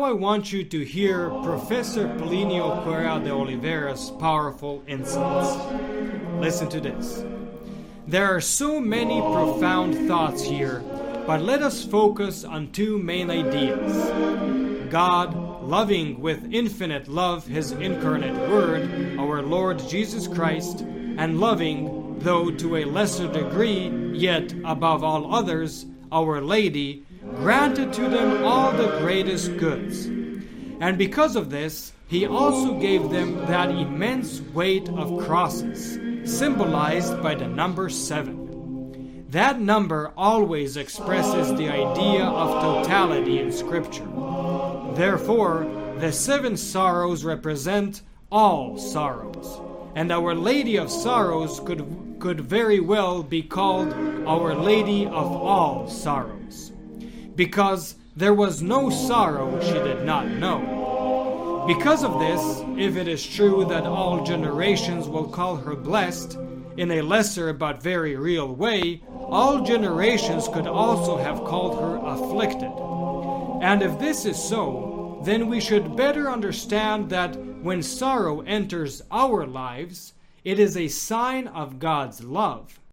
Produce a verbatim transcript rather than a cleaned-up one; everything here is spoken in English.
I want you to hear Professor Plinio Correa de Oliveira's powerful insights. Listen to this. There are so many profound thoughts here, but let us focus on two main ideas. God, loving with infinite love His incarnate Word, our Lord Jesus Christ, and loving, though to a lesser degree, yet above all others, Our Lady, granted to them all the greatest goods. And because of this, He also gave them that immense weight of crosses, symbolized by the number seven. That number always expresses the idea of totality in Scripture. Therefore, the seven sorrows represent all sorrows, and Our Lady of Sorrows could, could very well be called Our Lady of all sorrows, because there was no sorrow she did not know. Because of this, if it is true that all generations will call her blessed, in a lesser but very real way, all generations could also have called her afflicted. And if this is so, then we should better understand that when sorrow enters our lives, it is a sign of God's love,